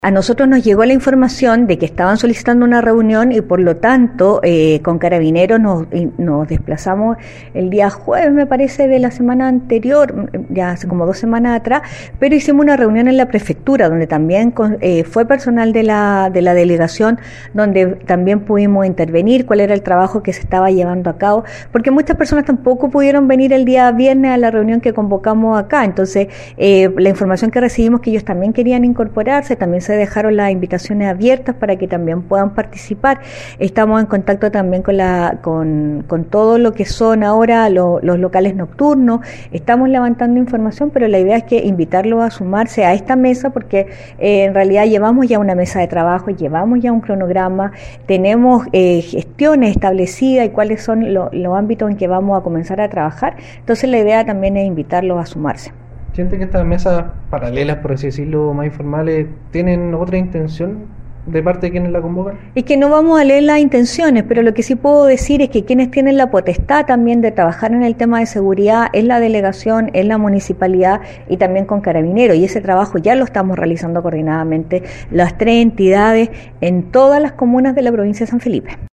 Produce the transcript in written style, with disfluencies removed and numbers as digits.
A nosotros nos llegó la información de que estaban solicitando una reunión y por lo tanto con Carabineros nos desplazamos el día jueves, me parece, de la semana anterior, ya hace como 2 semanas atrás, pero hicimos una reunión en la prefectura donde también fue personal de la delegación, donde también pudimos intervenir cuál era el trabajo que se estaba llevando a cabo, porque muchas personas tampoco pudieron venir el día viernes a la reunión que convocamos acá. Entonces la información que recibimos que ellos también querían incorporarse, también se dejaron las invitaciones abiertas para que también puedan participar. Estamos en contacto también con todo lo que son ahora los locales nocturnos. Estamos levantando información, pero la idea es que invitarlos a sumarse a esta mesa, porque en realidad llevamos ya una mesa de trabajo, llevamos ya un cronograma, tenemos gestiones establecidas y cuáles son los ámbitos en que vamos a comenzar a trabajar. Entonces la idea también es invitarlos a sumarse. ¿Siente que estas mesas paralelas, por así decirlo, más informales, tienen otra intención de parte de quienes la convocan? Es que no vamos a leer las intenciones, pero lo que sí puedo decir es que quienes tienen la potestad también de trabajar en el tema de seguridad es la delegación, es la municipalidad y también con Carabineros, y ese trabajo ya lo estamos realizando coordinadamente las 3 entidades en todas las comunas de la provincia de San Felipe.